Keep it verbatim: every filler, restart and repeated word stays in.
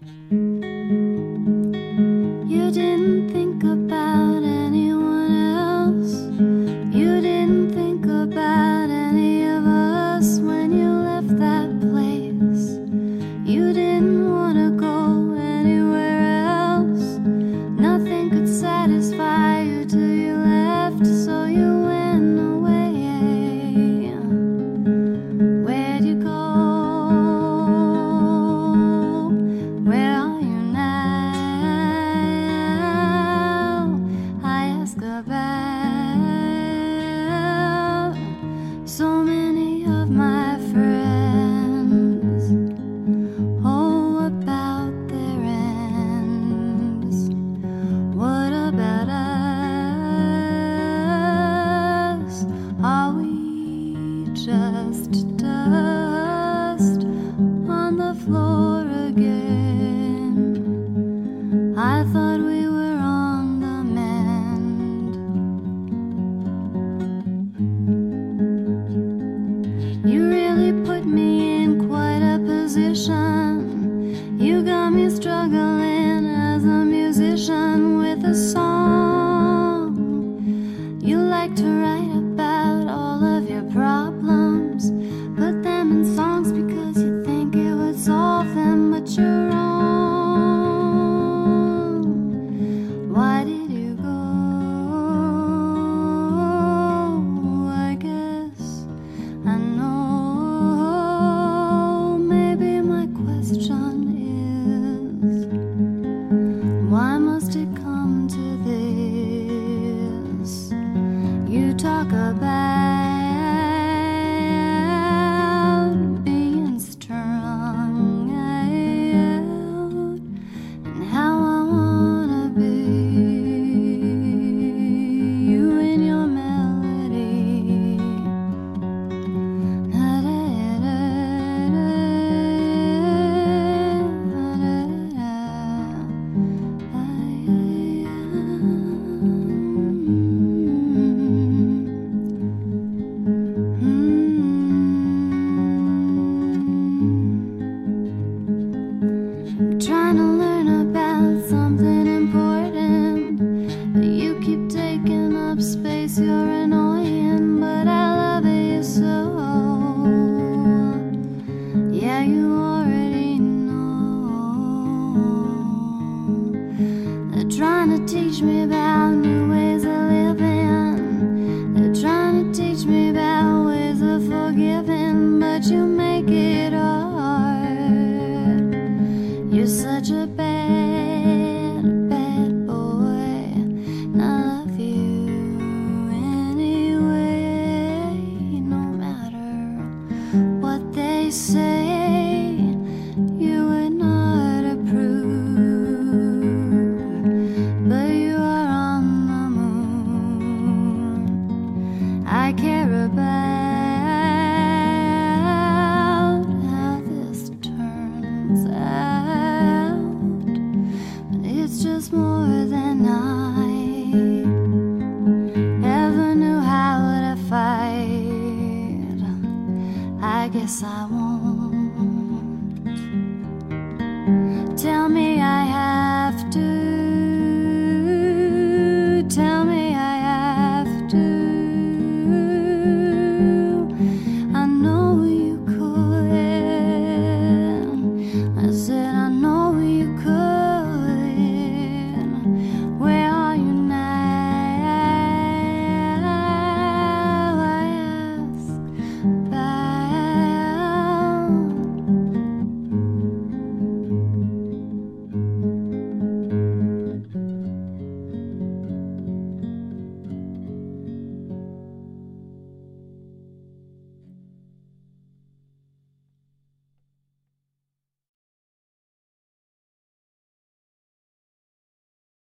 You didn't think about anyone else. You didn't think about any of us when you left that place. You didn't want to go anywhere else. Nothing could satisfy you till you left, so you went away. Where'd you go? Where are you now? I ask about so many of my friends. Oh, about their ends. What about us? Are we just dust on the floor again? I thought we were on the mend. You really put me in quite a position. You got me struggling as a musician with a song. You like to write about all of your problems, put them in songs because you think it would solve them, but you're wrong. Why did you go? I guess I know. Maybe my question is, why must it come to this? You talk about being strung out and how I wanna be you in your melody. I'm trying to learn about something important, but you keep taking up space. You're annoying, but I love you so. Yeah, you already know. They're trying to teach me about new ways of living. They're trying to teach me about ways of forgiving, but you make it hard. You're such a bad, bad boy, and I love you anyway. No matter what they say, you would not approve, but you are on the moon. I care about how this turns out, but it's just more than I ever knew how to fight. I guess I won't. Tell me